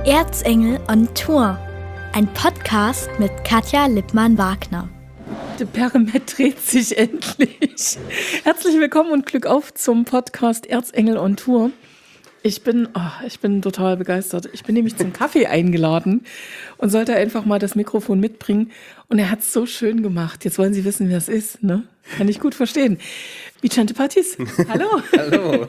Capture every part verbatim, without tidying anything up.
Erzengel on Tour, ein Podcast mit Katja Lippmann-Wagner. Der Pergament dreht sich endlich. Herzlich willkommen und Glück auf zum Podcast Erzengel on Tour. Ich bin, oh, ich bin total begeistert. Ich bin nämlich zum Kaffee eingeladen und sollte einfach mal das Mikrofon mitbringen. Und er hat es so schön gemacht. Jetzt wollen Sie wissen, wer es ist, ne? Kann ich gut verstehen. Vicente Pattis, hallo. Hallo.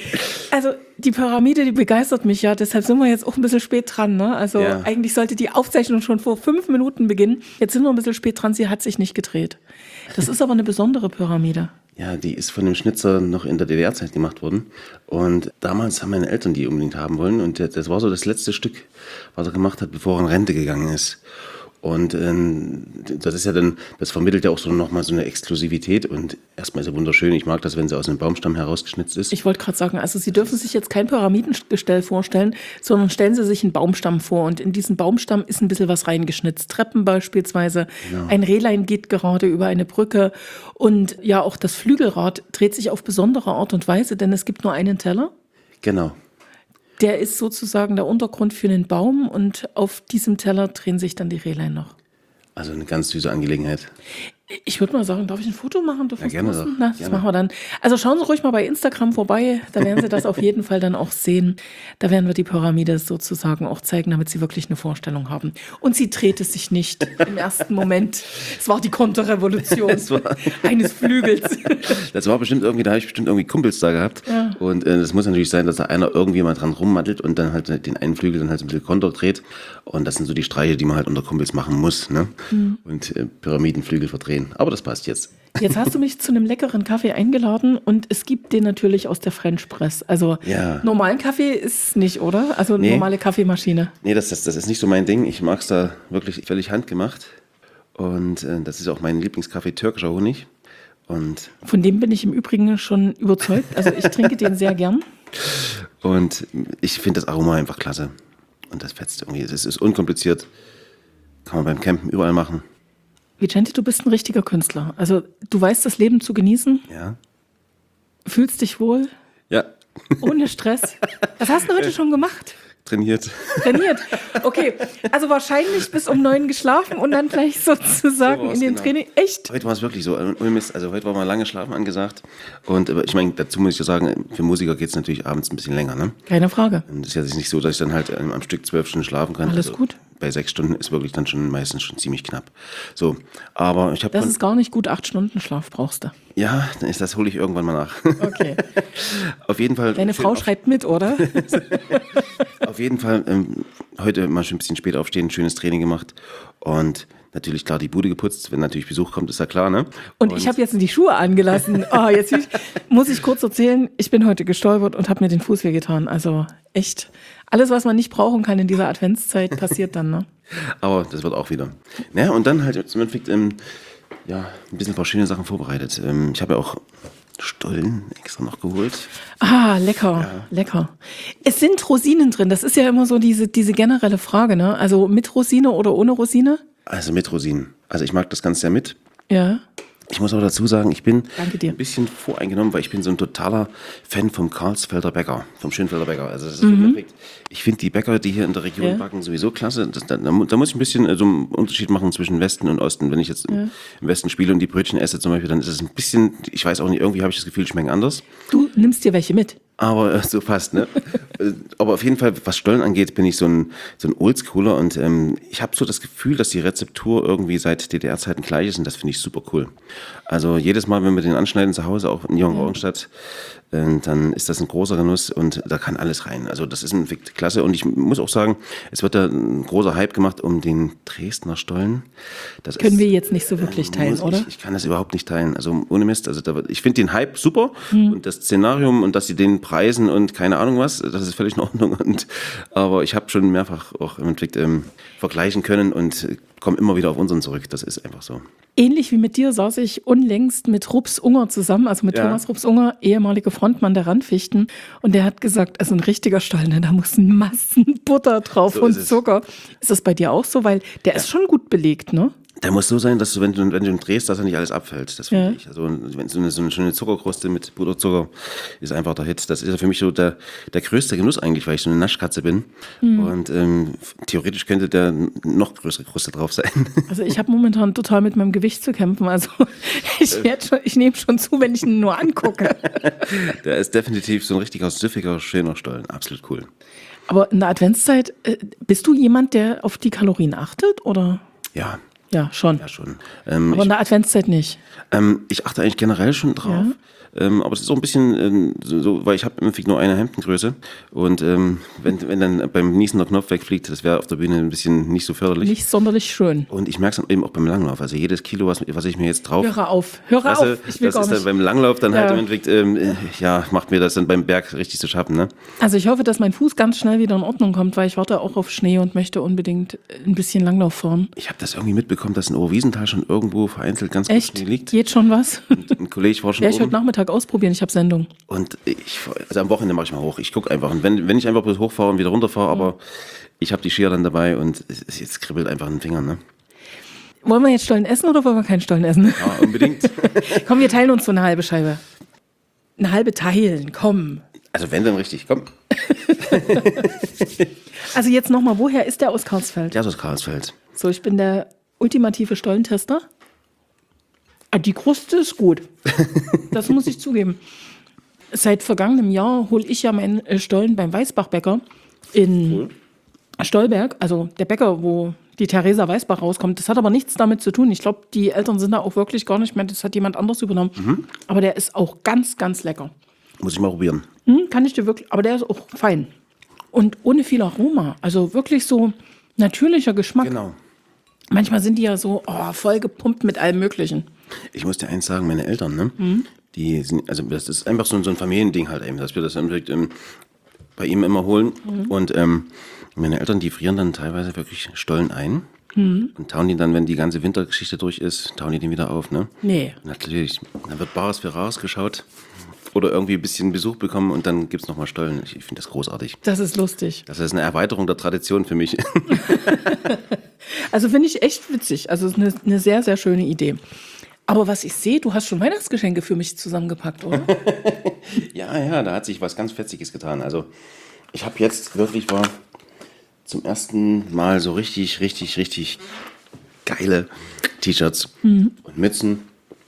Also die Pyramide, die begeistert mich ja. Deshalb sind wir jetzt auch ein bisschen spät dran, ne? Also ja. Eigentlich sollte die Aufzeichnung schon vor fünf Minuten beginnen. Jetzt sind wir ein bisschen spät dran. Sie hat sich nicht gedreht. Das ist aber eine besondere Pyramide. Ja, die ist von dem Schnitzer noch in der D D R-Zeit gemacht worden. Und damals haben meine Eltern die unbedingt haben wollen. Und das war so das letzte Stück, was er gemacht hat, bevor er in Rente gegangen ist. Und ähm, das ist ja dann, das vermittelt ja auch so nochmal so eine Exklusivität. Und erstmal ist sie wunderschön. Ich mag das, wenn sie aus einem Baumstamm herausgeschnitzt ist. Ich wollte gerade sagen, also Sie dürfen sich jetzt kein Pyramidengestell vorstellen, sondern stellen Sie sich einen Baumstamm vor. Und in diesen Baumstamm ist ein bisschen was reingeschnitzt. Treppen beispielsweise. Genau. Ein Rehlein geht gerade über eine Brücke. Und ja, auch das Flügelrad dreht sich auf besondere Art und Weise, denn es gibt nur einen Teller. Genau. Der ist sozusagen der Untergrund für den Baum und auf diesem Teller drehen sich dann die Rehlein noch. Also eine ganz süße Angelegenheit. Ich würde mal sagen, darf ich ein Foto machen? Darf ja, gerne doch. Na, das gerne. machen wir dann. Also schauen Sie ruhig mal bei Instagram vorbei, da werden Sie das auf jeden Fall dann auch sehen. Da werden wir die Pyramide sozusagen auch zeigen, damit Sie wirklich eine Vorstellung haben. Und sie drehte sich nicht im ersten Moment. Es war die Konterrevolution war eines Flügels. Das war bestimmt irgendwie, da habe ich bestimmt irgendwie Kumpels da gehabt. Ja. Und es äh, muss natürlich sein, dass da einer irgendwie mal dran rummattelt und dann halt den einen Flügel dann halt so ein bisschen konter dreht. Und das sind so die Streiche, die man halt unter Kumpels machen muss, ne? Mhm. Und äh, Pyramidenflügel verdrehen. Aber das passt jetzt. Jetzt hast du mich zu einem leckeren Kaffee eingeladen und es gibt den natürlich aus der French Press. Also ja. Normalen Kaffee ist nicht, oder? Also nee. Normale Kaffeemaschine. Nee, das, das, das ist nicht so mein Ding. Ich mag es da wirklich völlig handgemacht. Und äh, das ist auch mein Lieblingskaffee, türkischer Honig. Und von dem bin ich im Übrigen schon überzeugt. Also ich trinke den sehr gern. Und ich finde das Aroma einfach klasse. Und das fetzt irgendwie. Es ist unkompliziert. Kann man beim Campen überall machen. Vicente, du bist ein richtiger Künstler. Also du weißt das Leben zu genießen. Ja. Fühlst dich wohl. Ja. Ohne Stress. Was hast du heute schon gemacht? Trainiert. Trainiert. Okay. Also wahrscheinlich bis um neun geschlafen und dann gleich sozusagen so in den genau. Training. Echt? Heute war es wirklich so. Also heute war mal lange Schlafen angesagt. Und ich meine, dazu muss ich ja sagen, für Musiker geht es natürlich abends ein bisschen länger, ne? Keine Frage. Und es ist ja nicht so, dass ich dann halt am Stück zwölf Stunden schlafen kann. Alles also gut. Bei sechs Stunden ist wirklich dann schon meistens schon ziemlich knapp. So, aber ich habe. Das ist gar nicht gut. Acht Stunden Schlaf brauchst du. Ja, das hole ich irgendwann mal nach. Okay. Auf jeden Fall. Deine Frau schreibt mit, oder? Auf jeden Fall ähm, heute mal schon ein bisschen spät aufstehen, ein schönes Training gemacht und natürlich klar die Bude geputzt. Wenn natürlich Besuch kommt, ist ja klar, ne? Und, und ich habe jetzt die Schuhe angelassen. Oh, jetzt muss ich kurz erzählen, ich bin heute gestolpert und habe mir den Fuß wehgetan. Also echt, alles, was man nicht brauchen kann in dieser Adventszeit, passiert dann, ne? Aber das wird auch wieder. Naja, und dann halt zum Endeffekt, ähm, ja, ein bisschen ein paar schöne Sachen vorbereitet. Ähm, ich habe ja auch Stollen extra noch geholt. Ah, lecker, ja. lecker. Es sind Rosinen drin. Das ist ja immer so diese, diese generelle Frage, ne? Also mit Rosine oder ohne Rosine? Also mit Rosinen. Also ich mag das Ganze ja mit. Ja. Ich muss auch dazu sagen, ich bin Danke dir. ein bisschen voreingenommen, weil ich bin so ein totaler Fan vom Karlsfelder Bäcker, vom Schönfelder Bäcker. Also das ist mhm. perfekt. Ich finde die Bäcker, die hier in der Region ja. backen, sowieso klasse. Das, da, da muss ich ein bisschen so einen Unterschied machen zwischen Westen und Osten. Wenn ich jetzt ja. im Westen spiele und die Brötchen esse zum Beispiel, dann ist es ein bisschen, ich weiß auch nicht, irgendwie habe ich das Gefühl, schmecken anders. Du nimmst dir welche mit? Aber äh, so fast, ne? Aber auf jeden Fall, was Stollen angeht, bin ich so ein, so ein Oldschooler und ähm, ich habe so das Gefühl, dass die Rezeptur irgendwie seit D D R-Zeiten gleich ist und das finde ich super cool. Also jedes Mal, wenn wir den anschneiden zu Hause, auch in Jung-Augenstadt, äh, dann ist das ein großer Genuss und da kann alles rein. Also das ist ein klasse und ich muss auch sagen, es wird da ein großer Hype gemacht um den Dresdner Stollen. Das Können ist, wir jetzt nicht so wirklich teilen, ich, oder? Ich kann das überhaupt nicht teilen, also ohne Mist. Also da, ich finde den Hype super hm. und das Szenarium und dass sie den Preisen und keine Ahnung was, das ist völlig in Ordnung. Und, aber ich habe schon mehrfach auch im Endeffekt ähm, vergleichen können und komme immer wieder auf unseren zurück. Das ist einfach so. Ähnlich wie mit dir saß ich unlängst mit Rups Unger zusammen, also mit ja. Thomas Rups Unger, ehemaliger Frontmann der Randfichten. Und der hat gesagt, also ein richtiger Stollen, da muss Massen Butter drauf so und ist Zucker. Ist das bei dir auch so? Weil der ja. ist schon gut belegt, ne? Der muss so sein, dass du, wenn du, wenn du ihn drehst, dass er nicht alles abfällt. Das finde Ja. ich. Also, wenn so eine, so eine schöne Zuckerkruste mit Puderzucker ist einfach der Hit. Das ist ja für mich so der, der größte Genuss eigentlich, weil ich so eine Naschkatze bin. Mhm. Und ähm, theoretisch könnte der noch größere Kruste drauf sein. Also ich habe momentan total mit meinem Gewicht zu kämpfen. Also ich, werd schon, ich nehme schon zu, wenn ich ihn nur angucke. Der ist definitiv so ein richtiger, süffiger, schöner Stollen. Absolut cool. Aber in der Adventszeit, äh, bist du jemand, der auf die Kalorien achtet, oder? Ja. Ja, schon. Ja, schon. Ähm, Aber ich, in der Adventszeit nicht. ähm, ich achte eigentlich generell schon drauf. Ja. Ähm, aber es ist so ein bisschen ähm, so, so, weil ich habe im Endeffekt nur eine Hemdengröße und ähm, wenn, wenn dann beim Niesen der Knopf wegfliegt, das wäre auf der Bühne ein bisschen nicht so förderlich. Nicht sonderlich schön. Und ich merke es dann eben auch beim Langlauf. Also jedes Kilo, was, was ich mir jetzt drauf Höre auf, höre fresse, auf, ich will das gar ist dann nicht. beim Langlauf dann Ja. halt im Endeffekt, ähm, ja, macht mir das dann beim Berg richtig zu schaffen. Ne? Also ich hoffe, dass mein Fuß ganz schnell wieder in Ordnung kommt, weil ich warte auch auf Schnee und möchte unbedingt ein bisschen Langlauf fahren. Ich habe das irgendwie mitbekommen, dass in Oberwiesenthal schon irgendwo vereinzelt ganz gut Echt? Schnee liegt. Geht schon was? Und ein Kollege war schon Werde ich heute oben. Nachmittag ausprobieren, ich habe Sendung. Und ich, also am Wochenende mache ich mal hoch. Ich gucke einfach. Und wenn, wenn ich einfach bloß hochfahre und wieder runterfahre, aber ich habe die Skier dann dabei und es, es jetzt kribbelt einfach in den Fingern. Ne? Wollen wir jetzt Stollen essen oder wollen wir keinen Stollen essen? Ja, unbedingt. Komm, wir teilen uns so eine halbe Scheibe. Eine halbe teilen, komm. Also wenn dann richtig, komm. Also jetzt nochmal, woher ist der aus Karlsfeld? Der ist aus Karlsfeld. So, ich bin der ultimative Stollentester. Ah, die Kruste ist gut. Das muss ich zugeben. Seit vergangenem Jahr hole ich ja meinen äh, Stollen beim Weißbach-Bäcker in Cool. Stolberg, also der Bäcker, wo die Theresa Weißbach rauskommt. Das hat aber nichts damit zu tun. Ich glaube, die Eltern sind da auch wirklich gar nicht mehr, das hat jemand anders übernommen. Mhm. Aber der ist auch ganz, ganz lecker. Muss ich mal probieren. Hm, kann ich dir wirklich, aber der ist auch fein. Und ohne viel Aroma. Also wirklich so natürlicher Geschmack. Genau. Manchmal sind die ja so oh, voll gepumpt mit allem Möglichen. Ich muss dir eins sagen, meine Eltern, ne? Mhm. Die sind, also das ist einfach so, so ein Familiending halt eben, dass wir das dann wirklich, ähm, bei ihm immer holen. Mhm. Und ähm, meine Eltern, die frieren dann teilweise wirklich Stollen ein. Mhm. Und tauen die dann, wenn die ganze Wintergeschichte durch ist, tauen die den wieder auf, ne? Nee. Natürlich, dann wird Bares für Rares geschaut oder irgendwie ein bisschen Besuch bekommen und dann gibt es nochmal Stollen. Ich, ich finde das großartig. Das ist lustig. Das ist eine Erweiterung der Tradition für mich. Also finde ich echt witzig. Also es ist eine, eine sehr, sehr schöne Idee. Aber was ich sehe, du hast schon Weihnachtsgeschenke für mich zusammengepackt, oder? Ja, ja, da hat sich was ganz Fetziges getan. Also ich habe jetzt wirklich war zum ersten Mal so richtig, richtig, richtig geile T-Shirts Mhm. und Mützen.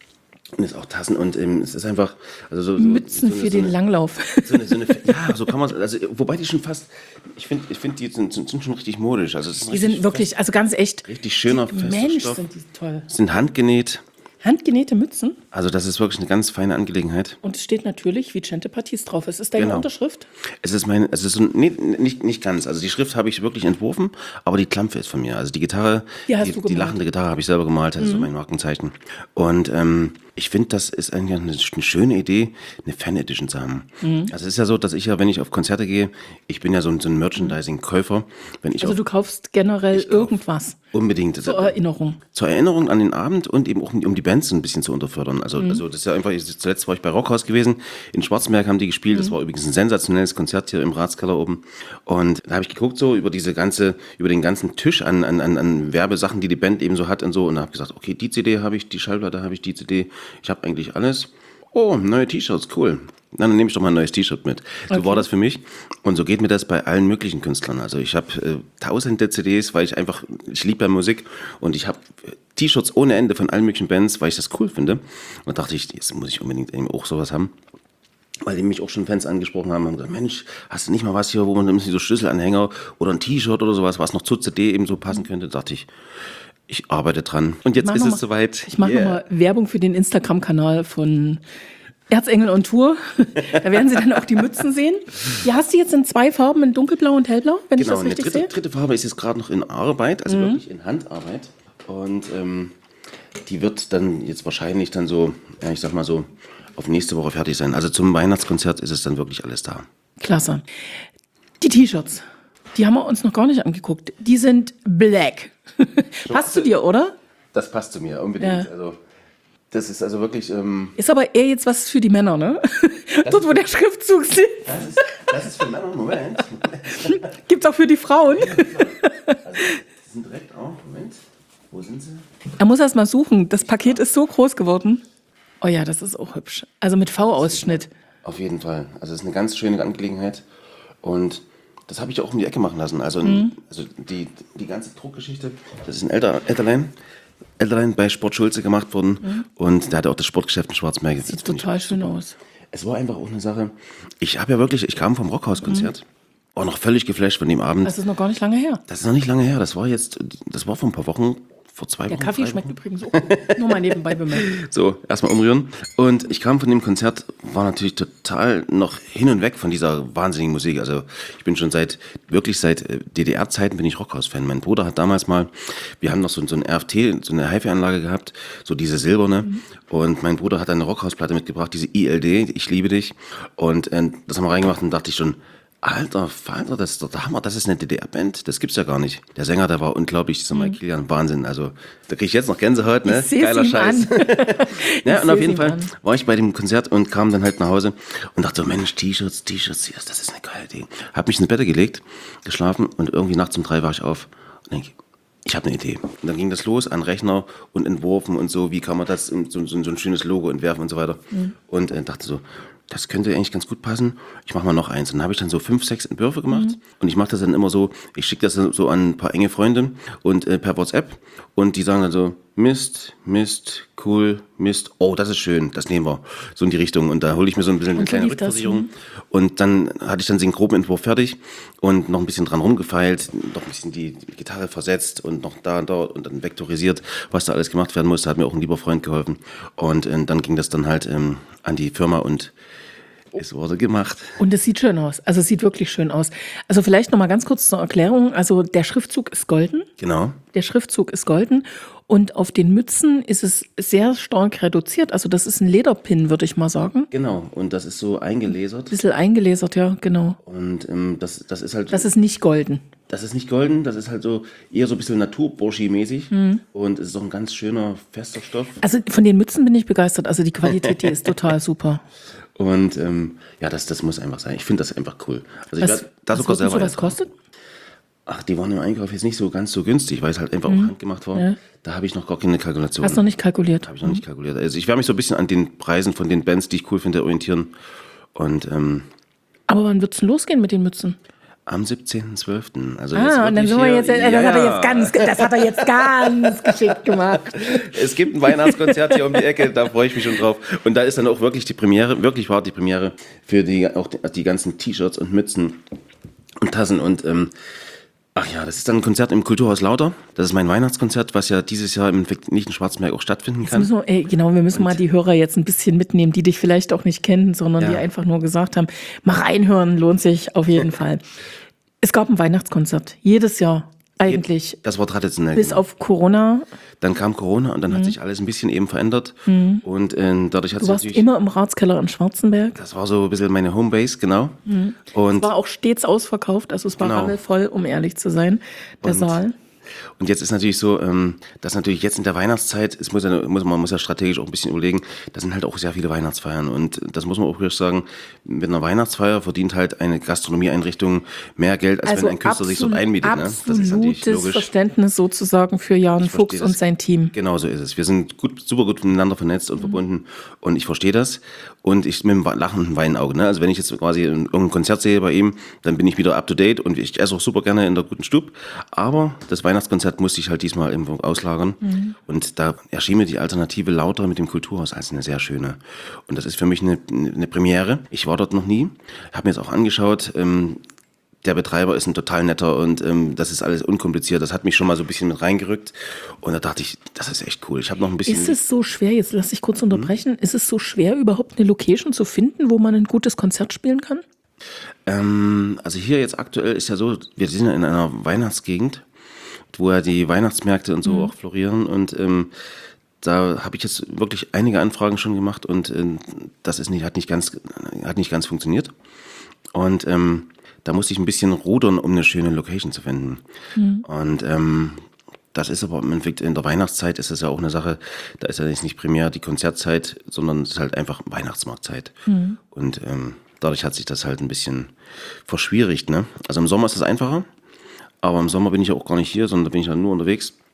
Und jetzt auch Tassen und ähm, es ist einfach also so, so, Mützen so eine, für so den eine, Langlauf. So eine, so eine, ja, so kann man also wobei die schon fast, ich finde, ich finde die sind, sind schon richtig modisch. Also es ist Die sind wirklich, also ganz echt. richtig schöner, die, fester Mensch, Stoff. sind die toll. Sind handgenäht. Handgenähte Mützen. Also das ist wirklich eine ganz feine Angelegenheit. Und es steht natürlich Vicente Pattis drauf. Es ist deine Genau. Unterschrift. Es ist mein, es ist so, nee, nicht, nicht ganz. Also die Schrift habe ich wirklich entworfen, aber die Klampfe ist von mir. Also die Gitarre, Die hast die, du die gemalt. lachende Gitarre habe ich selber gemalt, das ist so mein Markenzeichen. Und ähm, ich finde, das ist eigentlich eine, eine schöne Idee, eine Fan-Edition zu haben. Mhm. Also es ist ja so, dass ich ja, wenn ich auf Konzerte gehe, ich bin ja so ein, so ein Merchandising-Käufer. Wenn ich Also auf, du kaufst generell Ich kauf. irgendwas unbedingt zur Erinnerung. zur Erinnerung an den Abend und eben auch um die Bands ein bisschen zu unterfördern. Also, Mhm. also das ist ja einfach, zuletzt war ich bei Rockhaus gewesen, in Schwarzberg haben die gespielt, Mhm. das war übrigens ein sensationelles Konzert hier im Ratskeller oben. Und da habe ich geguckt so über diese ganze, über den ganzen Tisch an, an, an, an Werbesachen, die die Band eben so hat und so und da habe ich gesagt, okay, die C D habe ich, die Schallplatte habe ich, die C D, ich habe eigentlich alles. Oh, neue T-Shirts, cool. Na, dann nehme ich doch mal ein neues T-Shirt mit. So Okay. war das für mich. Und so geht mir das bei allen möglichen Künstlern. Also ich habe äh, tausende C Ds, weil ich einfach, ich liebe ja Musik und ich habe äh, T-Shirts ohne Ende von allen möglichen Bands, weil ich das cool finde. Und da dachte ich, jetzt muss ich unbedingt eben auch sowas haben. Weil die mich auch schon Fans angesprochen haben und gesagt, Mensch, hast du nicht mal was hier, wo man ein bisschen so Schlüsselanhänger oder ein T-Shirt oder sowas, was noch zur C D eben so passen könnte, da dachte ich, ich arbeite dran. Und jetzt Mach ist noch es mal- soweit. Ich mache Yeah. nochmal Werbung für den Instagram-Kanal von Erzengel on Tour. Da werden Sie dann auch die Mützen sehen. Ja, hast du jetzt in zwei Farben, in dunkelblau und hellblau, wenn ich Genau, das eine richtig dritte, sehe? dritte Farbe ist jetzt gerade noch in Arbeit, also wirklich in Handarbeit. Und ähm, die wird dann jetzt wahrscheinlich dann so, ja, ich sag mal so, auf nächste Woche fertig sein. Also zum Weihnachtskonzert ist es dann wirklich alles da. Klasse. Die T-Shirts, die haben wir uns noch gar nicht angeguckt. Die sind black. Passt zu dir, oder? Das passt zu mir, unbedingt. Ja. Also, das ist also wirklich, ähm, Ist aber eher jetzt was für die Männer, ne? Dort, wo der Schriftzug sitzt, das ist, das ist für Männer, Moment. gibt's auch für die Frauen. Also, die sind direkt auch, Moment, wo sind sie? Er muss erst mal suchen. Das Paket ist so groß geworden. Oh ja, das ist auch hübsch. Also mit V-Ausschnitt. Auf jeden Fall. Also es ist eine ganz schöne Angelegenheit. Und das habe ich auch um die Ecke machen lassen. Also, mhm. also die, die ganze Druckgeschichte, das ist ein älter, älterlein, älterlein bei Sport Schulze gemacht worden. Mhm. Und der hatte auch das Sportgeschäft in Schwarzmeer. Sieht total schön aus. Es war einfach auch eine Sache. Ich habe ja wirklich, ich kam vom Rockhaus-Konzert. Mhm. War noch völlig geflasht von dem Abend. Das ist noch gar nicht lange her. Das ist noch nicht lange her. Das war jetzt, das war vor ein paar Wochen. Vor zwei Der Wochen, Kaffee schmeckt Wochen. übrigens auch gut. Nur mal nebenbei bemerkt. So, erstmal umrühren. Und ich kam von dem Konzert, war natürlich total noch hin und weg von dieser wahnsinnigen Musik. Also ich bin schon seit, wirklich seit D D R-Zeiten bin ich Rockhaus-Fan. Mein Bruder hat damals mal, wir haben noch so, so ein R F T, so eine Hi-Fi-Anlage gehabt, so diese silberne. Mhm. Und mein Bruder hat eine Rockhaus-Platte mitgebracht, diese I L D, Ich liebe dich. Und äh, das haben wir reingemacht und dachte ich schon, Alter, Vater, das ist doch der Hammer, das ist eine D D R-Band, das gibt's ja gar nicht. Der Sänger, der war unglaublich, dieser Mike Kilian, Wahnsinn. Also, da kriege ich jetzt noch Gänsehaut, ne? Geiler Scheiß. Ja, und auf jeden Fall war ich bei dem Konzert und kam dann halt nach Hause und dachte so, Mensch, T-Shirts, T-Shirts, das ist eine geile Idee. Hab mich ins Bett gelegt, geschlafen und irgendwie nachts um drei war ich auf und denke, ich habe eine Idee. Und dann ging das los an Rechner und entworfen und so, wie kann man das, so, so, so ein schönes Logo entwerfen und so weiter. Mhm. Und äh, dachte so, das könnte eigentlich ganz gut passen. Ich mache mal noch eins. Und dann habe ich dann so fünf, sechs Entwürfe gemacht. Mhm. Und ich mache das dann immer so, ich schicke das dann so an ein paar enge Freunde und äh, per WhatsApp. Und die sagen dann so, Mist, Mist, cool, Mist. Oh, das ist schön, das nehmen wir. So in die Richtung. Und da hole ich mir so ein bisschen eine kleine Rückversicherung. Und dann hatte ich dann den groben Entwurf fertig und noch ein bisschen dran rumgefeilt, noch ein bisschen die Gitarre versetzt und noch da und dort und dann vektorisiert, was da alles gemacht werden musste. Hat mir auch ein lieber Freund geholfen. Und äh, dann ging das dann halt ähm, an die Firma und es wurde gemacht. Und es sieht schön aus. Also es sieht wirklich schön aus. Also vielleicht noch mal ganz kurz zur Erklärung. Also der Schriftzug ist golden. Genau. Der Schriftzug ist golden. Und auf den Mützen ist es sehr stark reduziert. Also das ist ein Lederpin, würde ich mal sagen. Genau. Und das ist so eingelasert. Ein bisschen eingelasert, ja, genau. Und ähm, das, das ist halt... Das ist nicht golden. Das ist nicht golden, das ist halt so eher so ein bisschen Naturburschi-mäßig. Mhm. Und es ist auch ein ganz schöner, fester Stoff. Also von den Mützen bin ich begeistert. Also die Qualität, die ist total super. Und ähm, ja, das, das muss einfach sein. Ich finde das einfach cool. Also was, ich werd, da was sogar selber so das kostet? Ach, die waren im Einkauf jetzt nicht so ganz so günstig, weil es halt einfach mhm. auch handgemacht war. Ja. Da habe ich noch gar keine Kalkulation. Hast du noch nicht kalkuliert? Habe ich noch mhm. nicht kalkuliert. Also ich werde mich so ein bisschen an den Preisen von den Bands, die ich cool finde, orientieren. Und, ähm, aber wann wird es denn losgehen mit den Mützen? Am siebzehnten zwölften Also ah, und dann sind wir hier, jetzt, das, ja, hat er jetzt ganz, das hat er jetzt ganz geschickt gemacht. Es gibt ein Weihnachtskonzert hier um die Ecke, da freue ich mich schon drauf. Und da ist dann auch wirklich die Premiere, wirklich war die Premiere für die, auch die, die ganzen T-Shirts und Mützen und Tassen und ähm, ach ja, das ist dann ein Konzert im Kulturhaus Lauter. Das ist mein Weihnachtskonzert, was ja dieses Jahr im nicht in Schwarzmeer auch stattfinden kann. Wir, ey, genau, wir müssen und mal die Hörer jetzt ein bisschen mitnehmen, die dich vielleicht auch nicht kennen, sondern ja. die einfach nur gesagt haben, mach reinhören, lohnt sich auf jeden Fall. Es gab ein Weihnachtskonzert, jedes Jahr eigentlich. Das war traditionell. Bis genau. auf Corona. Dann kam Corona und dann mhm. hat sich alles ein bisschen eben verändert. Mhm. Und äh, dadurch hat du es warst natürlich... immer im Ratskeller in Schwarzenberg. Das war so ein bisschen meine Homebase, genau. Mhm. Und es war auch stets ausverkauft, also es war genau. rammelvoll, um ehrlich zu sein, der und Saal. Und jetzt ist natürlich so, dass natürlich jetzt in der Weihnachtszeit, es muss ja, muss, man muss ja strategisch auch ein bisschen überlegen, da sind halt auch sehr viele Weihnachtsfeiern. Und das muss man auch wirklich sagen, mit einer Weihnachtsfeier verdient halt eine Gastronomieeinrichtung mehr Geld, als also wenn ein Künstler sich dort einmietet. Ne? Das ist natürlich logisch. Verständnis sozusagen für Jan Fuchs und sein Team. Genau so ist es. Wir sind gut, super gut miteinander vernetzt und mhm. verbunden und ich verstehe das. Und ich mit dem lachenden Weinauge. Ne? Also wenn ich jetzt quasi irgendein Konzert sehe bei ihm, dann bin ich wieder up to date und ich esse auch super gerne in der guten Stube. Aber das Weihnachtskonzert musste ich halt diesmal irgendwo auslagern. Mhm. Und da erschien mir die Alternative Lauter mit dem Kulturhaus als eine sehr schöne. Und das ist für mich eine, eine Premiere. Ich war dort noch nie. Habe mir jetzt auch angeschaut. Ähm, Der Betreiber ist ein total netter und ähm, das ist alles unkompliziert. Das hat mich schon mal so ein bisschen mit reingerückt. Und da dachte ich, das ist echt cool. Ich habe noch ein bisschen... Ist es so schwer, jetzt lass ich kurz unterbrechen, mhm. ist es so schwer, überhaupt eine Location zu finden, wo man ein gutes Konzert spielen kann? Ähm, also hier jetzt aktuell ist ja so, wir sind ja in einer Weihnachtsgegend, wo ja die Weihnachtsmärkte und so mhm. auch florieren. Und ähm, da habe ich jetzt wirklich einige Anfragen schon gemacht und äh, das ist nicht, hat, nicht ganz, hat nicht ganz funktioniert. Und... Ähm, Da musste ich ein bisschen rudern, um eine schöne Location zu finden. Mhm. Und ähm, das ist aber im Endeffekt in der Weihnachtszeit ist das ja auch eine Sache, da ist ja jetzt nicht primär die Konzertzeit, sondern es ist halt einfach Weihnachtsmarktzeit. Mhm. Und ähm, dadurch hat sich das halt ein bisschen verschwierigt. Ne? Also im Sommer ist es einfacher, aber im Sommer bin ich ja auch gar nicht hier, sondern da bin ich ja nur unterwegs.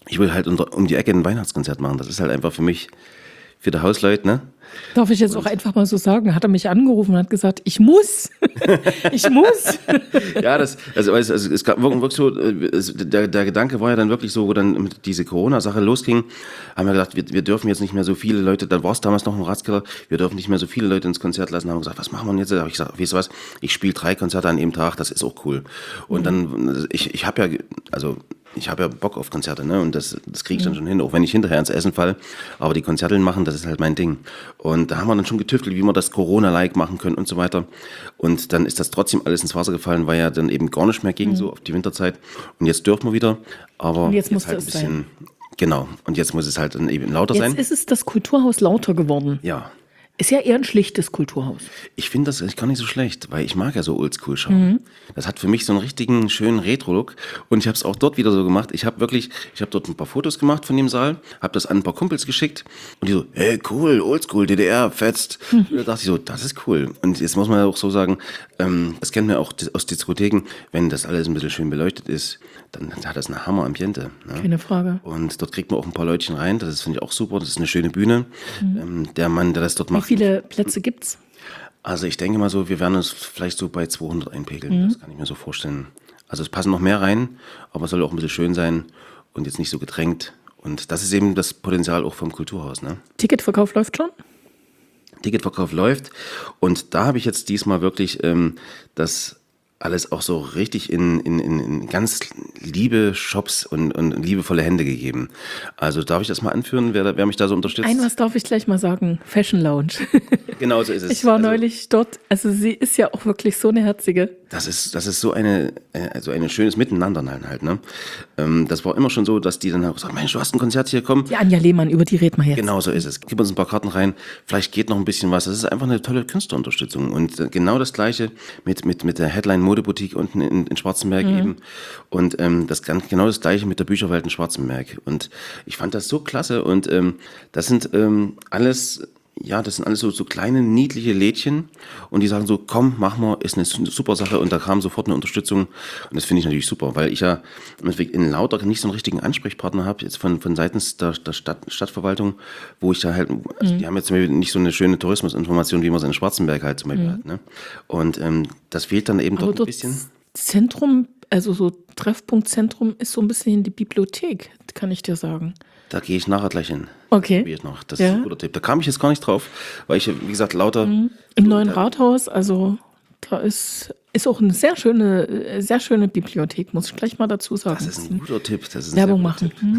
ich will halt unter, um die Ecke ein Weihnachtskonzert machen. Das ist halt einfach für mich, für die Hausleute, ne? Darf ich jetzt auch einfach mal so sagen? Hat er mich angerufen und hat gesagt, ich muss. ich muss. Ja, das, also, also es gab wirklich so, es, der, der Gedanke war ja dann wirklich so, wo dann diese Corona-Sache losging, haben wir gedacht, wir, wir dürfen jetzt nicht mehr so viele Leute, dann war es damals noch ein Ratskeller, wir dürfen nicht mehr so viele Leute ins Konzert lassen, haben gesagt, was machen wir denn jetzt? Da habe ich gesagt, weißt du was, ich spiele drei Konzerte an einem Tag, das ist auch cool. Und mhm. dann, ich, ich habe ja, also ich habe ja Bock auf Konzerte, ne? Und das, das kriege ich dann schon hin, auch wenn ich hinterher ins Essen falle. Aber die Konzerte machen, das ist halt mein Ding. Und da haben wir dann schon getüftelt, wie wir das Corona-like machen können und so weiter. Und dann ist das trotzdem alles ins Wasser gefallen, weil ja dann eben gar nicht mehr ging, mhm. so auf die Winterzeit. Und jetzt dürfen wir wieder. Aber und jetzt, jetzt muss halt es ein bisschen, sein. Genau. Und jetzt muss es halt dann eben lauter jetzt sein. Jetzt ist es das Kulturhaus lauter geworden. Ja. Ist ja eher ein schlichtes Kulturhaus. Ich finde das gar nicht so schlecht, weil ich mag ja so Oldschool schauen. Mhm. Das hat für mich so einen richtigen, schönen Retro-Look. Und ich habe es auch dort wieder so gemacht. Ich habe wirklich, ich habe dort ein paar Fotos gemacht von dem Saal, habe das an ein paar Kumpels geschickt und die so, hey, cool, Oldschool, D D R, fetzt. Mhm. Da dachte ich so, das ist cool. Und jetzt muss man ja auch so sagen, ähm, das kennen wir auch aus Diskotheken, wenn das alles ein bisschen schön beleuchtet ist, dann hat das eine Hammer-Ambiente. Ne? Keine Frage. Und dort kriegt man auch ein paar Leutchen rein, das finde ich auch super, das ist eine schöne Bühne. Mhm. Ähm, der Mann, der das dort macht. Wie viele Plätze gibt's? Also ich denke mal so, wir werden uns vielleicht so bei zweihundert einpegeln, mhm. das kann ich mir so vorstellen. Also es passen noch mehr rein, aber es soll auch ein bisschen schön sein und jetzt nicht so gedrängt. Und das ist eben das Potenzial auch vom Kulturhaus. Ne? Ticketverkauf läuft schon? Ticketverkauf läuft und da habe ich jetzt diesmal wirklich ähm, das alles auch so richtig in, in, in ganz liebe Shops und, und liebevolle Hände gegeben. Also darf ich das mal anführen, wer, wer mich da so unterstützt? Ein was darf ich gleich mal sagen, Fashion Lounge. Genau so ist es. Ich war also, neulich dort, also sie ist ja auch wirklich so eine herzige. Das ist, das ist so eine, also ein schönes Miteinander halt, ne? Ähm, das war immer schon so, dass die dann sagen, Mensch, du hast ein Konzert hier, komm. Die Anja Lehmann, über die reden wir jetzt. Genau so ist es. Gib uns ein paar Karten rein, vielleicht geht noch ein bisschen was. Das ist einfach eine tolle Künstlerunterstützung. Und genau das Gleiche mit, mit, mit der Headline Modeboutique unten in, in Schwarzenberg mhm. eben. Und ähm, das genau das Gleiche mit der Bücherwelt in Schwarzenberg. Und ich fand das so klasse. Und ähm, das sind ähm, alles... Ja, das sind alles so, so kleine, niedliche Lädchen und die sagen so, komm, mach mal, ist eine super Sache und da kam sofort eine Unterstützung und das finde ich natürlich super, weil ich ja in Lauter nicht so einen richtigen Ansprechpartner habe, jetzt von, von seitens der, der Stadt, Stadtverwaltung, wo ich da halt, also mhm. die haben jetzt zum Beispiel nicht so eine schöne Tourismusinformation, wie man es in Schwarzenberg halt zum Beispiel mhm. hat, ne? Und ähm, das fehlt dann eben Aber dort, dort ein bisschen. Zentrum, also so Treffpunktzentrum ist so ein bisschen die Bibliothek, kann ich dir sagen. Da gehe ich nachher gleich hin. Okay. Ich noch. Das ja. ist ein guter Tipp. Da kam ich jetzt gar nicht drauf, weil ich, wie gesagt, lauter... Mhm. Im neuen Rathaus, also da ist, ist auch eine sehr schöne, sehr schöne Bibliothek, muss ich gleich mal dazu sagen. Das ist ein guter Tipp. Das ist ein Werbung machen. Hm?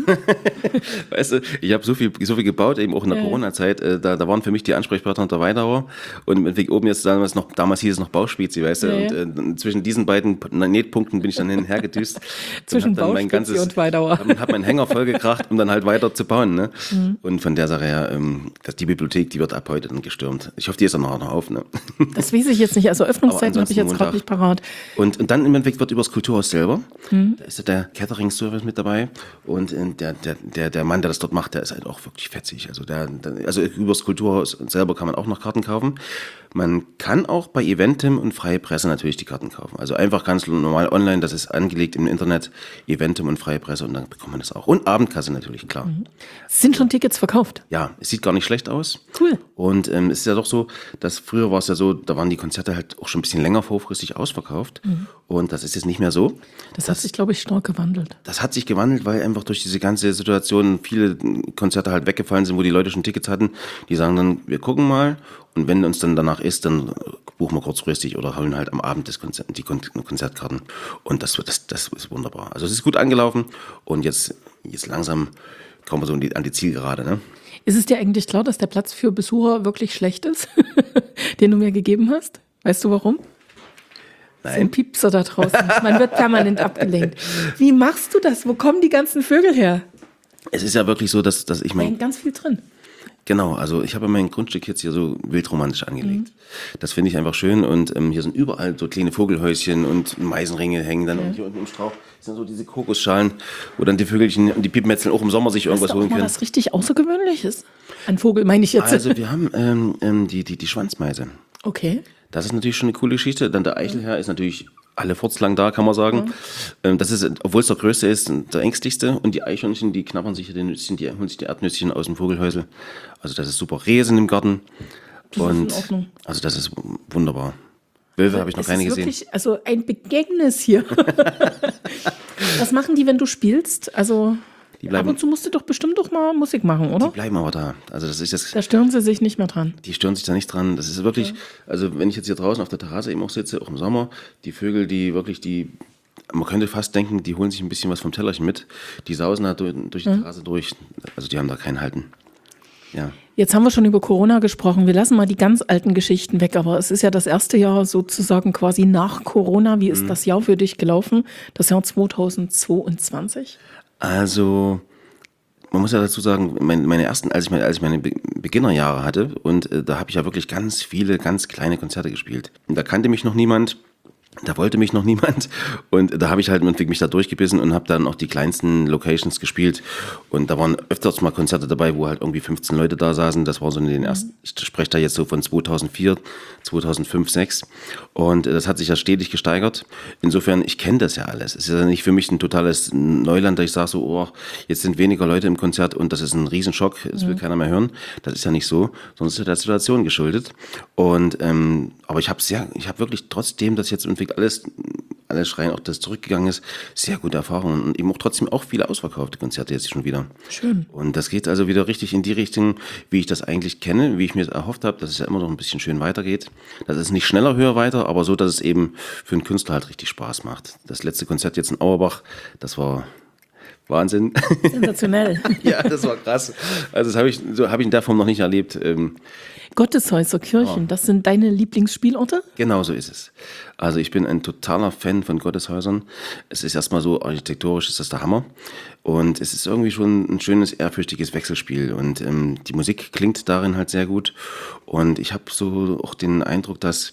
Weißt du, ich habe so viel, so viel gebaut, eben auch in der ja, Corona-Zeit. Äh, da, da waren für mich die Ansprechpartner der Weidauer und mit oben jetzt damals noch, damals hieß es noch Bauspezi, weißt du. Ja, und äh, zwischen diesen beiden Nähtpunkten bin ich dann hin und her gedüst. Zwischen Bauspezi und Weidauer. Habe hab meinen Hänger vollgekracht, um dann halt weiter zu bauen. Ne? Mhm. Und von der Sache her, ähm, dass die Bibliothek, die wird ab heute dann gestürmt. Ich hoffe, die ist dann nachher noch auf. Ne? Das weiß ich jetzt nicht. Also Öffnungszeiten habe ich jetzt gerade nicht parat. Und, und dann im Endeffekt wird über das Kulturhaus selber, mhm. da ist ja der Catering-Service mit dabei und der, der, der, der Mann, der das dort macht, der ist halt auch wirklich fetzig. Also, der, der, also über das Kulturhaus selber kann man auch noch Karten kaufen. Man kann auch bei Eventim und Freie Presse natürlich die Karten kaufen. Also einfach ganz normal online, das ist angelegt im Internet, Eventim und Freie Presse und dann bekommt man das auch. Und Abendkasse natürlich, klar. Mhm. Sind schon Tickets verkauft? Ja, es sieht gar nicht schlecht aus. Cool. Und ähm, es ist ja doch so, dass früher war es ja so, da waren die Konzerte halt auch schon ein bisschen länger vorfristig ausverkauft. Mhm. Und das ist jetzt nicht mehr so. Das, das hat sich, glaube ich, stark gewandelt. Das hat sich gewandelt, weil einfach durch diese ganze Situation viele Konzerte halt weggefallen sind, wo die Leute schon Tickets hatten. Die sagen dann, wir gucken mal. Und wenn uns dann danach ist, dann buchen wir kurzfristig oder holen halt am Abend das Konzert, die Konzertkarten. Und das, das, das ist wunderbar. Also es ist gut angelaufen und jetzt, jetzt langsam kommen wir so an die, an die Zielgerade. Ne? Ist es dir eigentlich klar, dass der Platz für Besucher wirklich schlecht ist, den du mir gegeben hast? Weißt du warum? Nein. So ein Piepser da draußen. Man wird permanent abgelenkt. Wie machst du das? Wo kommen die ganzen Vögel her? Es ist ja wirklich so, dass, dass ich mein... Da hängt ganz viel drin. Genau, also ich habe mein Grundstück jetzt hier so wildromantisch angelegt. Mhm. Das finde ich einfach schön und ähm, hier sind überall so kleine Vogelhäuschen und Meisenringe hängen dann. Ja. Und hier unten im Strauch sind so diese Kokosschalen, wo dann die Vögelchen und die Piepmetzeln auch im Sommer sich irgendwas holen können. Was richtig Außergewöhnliches? Ein Vogel meine ich jetzt. Also wir haben ähm, ähm, die, die, die Schwanzmeise. Okay. Das ist natürlich schon eine coole Geschichte. Dann der Eichelherr ist natürlich alle furzlang da, kann man sagen. Ja. Das ist, obwohl es der größte ist, der ängstlichste. Und die Eichhörnchen, die knabbern sich die Nüsschen, die holen sich die Erdnüsschen aus dem Vogelhäusel. Also das ist super. Rehe sind im Garten. Das und ist in Ordnung. Also das ist wunderbar. Wölfe habe ich noch es keine ist gesehen. Wirklich, also ein Begängnis hier. Was machen die, wenn du spielst? Also die bleiben, ab und zu musst du doch bestimmt doch mal Musik machen, oder? Die bleiben aber da. Also das ist das, da stören sie sich nicht mehr dran. Die stören sich da nicht dran. Das ist wirklich, ja. Also wenn ich jetzt hier draußen auf der Terrasse eben auch sitze, auch im Sommer, die Vögel, die wirklich, die, man könnte fast denken, die holen sich ein bisschen was vom Tellerchen mit. Die sausen da durch, durch die ja. Terrasse durch. Also die haben da keinen Halten. Ja. Jetzt haben wir schon über Corona gesprochen. Wir lassen mal die ganz alten Geschichten weg, aber es ist ja das erste Jahr sozusagen quasi nach Corona. Wie ist mhm. das Jahr für dich gelaufen? Das Jahr zweitausendzweiundzwanzig? Also, man muss ja dazu sagen, meine, meine ersten, als ich meine, als ich meine Be- Beginnerjahre hatte, und äh, da habe ich ja wirklich ganz viele, ganz kleine Konzerte gespielt. Und da kannte mich noch niemand. Da wollte mich noch niemand und da habe ich halt mich da durchgebissen und habe dann auch die kleinsten Locations gespielt und da waren öfters mal Konzerte dabei, wo halt irgendwie fünfzehn Leute da saßen. Das war so in den ersten, ich spreche da jetzt so von zweitausendvier, zweitausendfünf, zweitausendsechs und das hat sich ja stetig gesteigert. Insofern, ich kenne das ja alles. Es ist ja nicht für mich ein totales Neuland, dass ich sage so, oh, jetzt sind weniger Leute im Konzert und das ist ein Riesenschock, das will mhm. keiner mehr hören. Das ist ja nicht so, sondern es ist der Situation geschuldet. Und ähm, aber ich habe sehr, ich habe wirklich trotzdem, dass jetzt irgendwie alles, alles schreien, auch das zurückgegangen ist, sehr gute Erfahrungen und eben auch trotzdem auch viele ausverkaufte Konzerte jetzt schon wieder. Schön. Und das geht also wieder richtig in die Richtung, wie ich das eigentlich kenne, wie ich mir das erhofft habe, dass es ja immer noch ein bisschen schön weitergeht. Dass es nicht schneller, höher, weiter, aber so, dass es eben für einen Künstler halt richtig Spaß macht. Das letzte Konzert jetzt in Auerbach, das war Wahnsinn. Sensationell. Ja, das war krass. Also das habe ich, so habe ich in der Form noch nicht erlebt. Gotteshäuser, Kirchen, oh. das sind deine Lieblingsspielorte? Genau so ist es. Also ich bin ein totaler Fan von Gotteshäusern. Es ist erstmal so, architekturisch ist das der Hammer. Und es ist irgendwie schon ein schönes, ehrfürchtiges Wechselspiel. Und ähm, die Musik klingt darin halt sehr gut. Und ich habe so auch den Eindruck, dass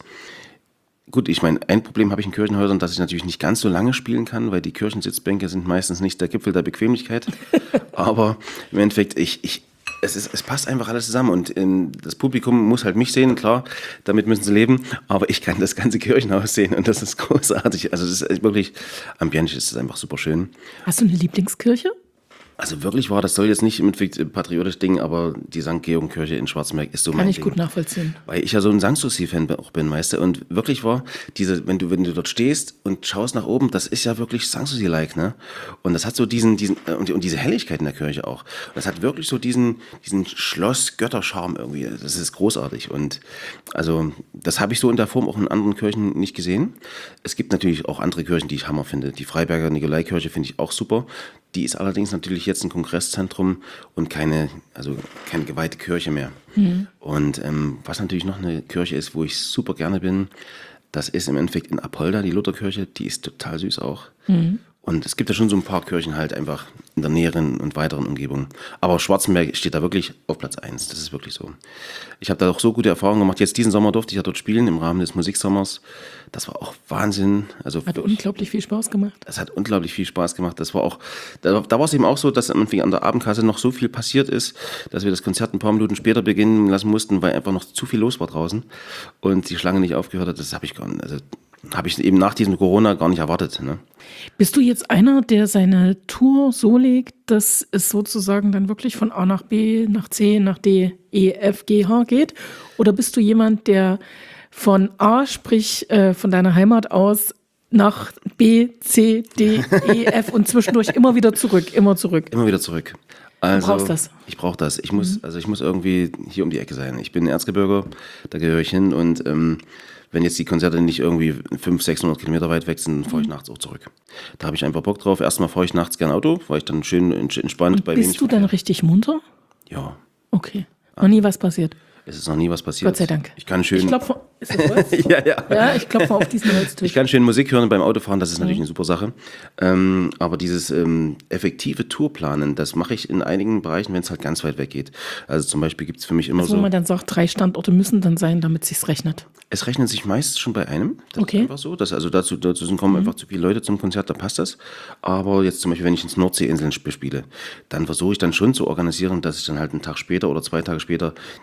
Gut, ich meine, ein Problem habe ich in Kirchenhäusern, dass ich natürlich nicht ganz so lange spielen kann, weil die Kirchensitzbänke sind meistens nicht der Gipfel der Bequemlichkeit. Aber im Endeffekt, ich, ich, es, ist, es passt einfach alles zusammen und ähm, das Publikum muss halt mich sehen, klar, damit müssen sie leben, aber ich kann das ganze Kirchenhaus sehen und das ist großartig. Also das ist wirklich, ambientisch ist es einfach super schön. Hast du eine Lieblingskirche? Also wirklich war, das soll jetzt nicht mit patriotisch Ding, aber die Sankt Georg-Kirche in Schwarzenberg ist so Kann mein ich Ding. gut nachvollziehen. Weil ich ja so ein Sanssouci-Fan auch bin, weißt du, und wirklich war, diese, wenn du, wenn du dort stehst und schaust nach oben, das ist ja wirklich Sanssouci-like, ne? Und das hat so diesen, diesen, und, und diese Helligkeit in der Kirche auch. Und das hat wirklich so diesen, diesen Schloss-Götter-Charme irgendwie. Das ist großartig. Und also, das habe ich so in der Form auch in anderen Kirchen nicht gesehen. Es gibt natürlich auch andere Kirchen, die ich Hammer finde. Die Freiberger Nikolaikirche finde ich auch super. Die ist allerdings natürlich jetzt ein Kongresszentrum und keine, also keine geweihte Kirche mehr. Mhm. Und ähm, was natürlich noch eine Kirche ist, wo ich super gerne bin, das ist im Endeffekt in Apolda, die Lutherkirche, die ist total süß auch. Mhm. Und es gibt ja schon so ein paar Kirchen halt einfach in der näheren und weiteren Umgebung. Aber Schwarzenberg steht da wirklich auf Platz eins, das ist wirklich so. Ich habe da auch so gute Erfahrungen gemacht. Jetzt diesen Sommer durfte ich ja dort spielen im Rahmen des Musiksommers. Das war auch Wahnsinn. Also hat unglaublich viel Spaß gemacht. Das hat unglaublich viel Spaß gemacht. Das war auch, da, da war es eben auch so, dass an der Abendkasse noch so viel passiert ist, dass wir das Konzert ein paar Minuten später beginnen lassen mussten, weil einfach noch zu viel los war draußen und die Schlange nicht aufgehört hat. Das habe ich gar nicht, also habe ich eben nach diesem Corona gar nicht erwartet. Ne? Bist du jetzt einer, der seine Tour so legt, dass es sozusagen dann wirklich von A nach B, nach C, nach D, E, F, G, H geht? Oder bist du jemand, der von A, sprich äh, von deiner Heimat aus, nach B, C, D, E, F und zwischendurch immer wieder zurück, immer zurück? Immer wieder zurück. Also, du brauchst das? Ich brauche das. Ich muss, also ich muss irgendwie hier um die Ecke sein. Ich bin Erzgebirger, da gehöre ich hin und ähm, wenn jetzt die Konzerte nicht irgendwie fünfhundert, sechshundert Kilometer weit weg sind, fahre ich nachts auch zurück. Da habe ich einfach Bock drauf. Erstmal fahre ich nachts gern Auto, weil ich dann schön entspannt und bei bist du dann richtig munter? Ja. Okay. Noch nie was passiert? Es ist noch nie was passiert. Gott sei Dank. Ich kann schön. Ich klopfe, ist das Holz? ja, ja. Ja, ich klopfe auf diesen Holztisch. Ich kann schön Musik hören beim Autofahren, das ist natürlich eine super Sache. Ähm, aber dieses ähm, effektive Tourplanen, das mache ich in einigen Bereichen, wenn es halt ganz weit weg geht. Also zum Beispiel gibt es für mich immer also, so. Wo man dann sagt, drei Standorte müssen dann sein, damit es sich rechnet. Es rechnet sich meist schon bei einem. Das okay. ist einfach so. Dass, also dazu, dazu kommen mhm. einfach zu viele Leute zum Konzert, da passt das. Aber jetzt zum Beispiel, wenn ich ins Nordseeinseln spiele, dann versuche ich dann schon zu organisieren, dass ich dann halt einen Tag später oder zwei Tage später die nächste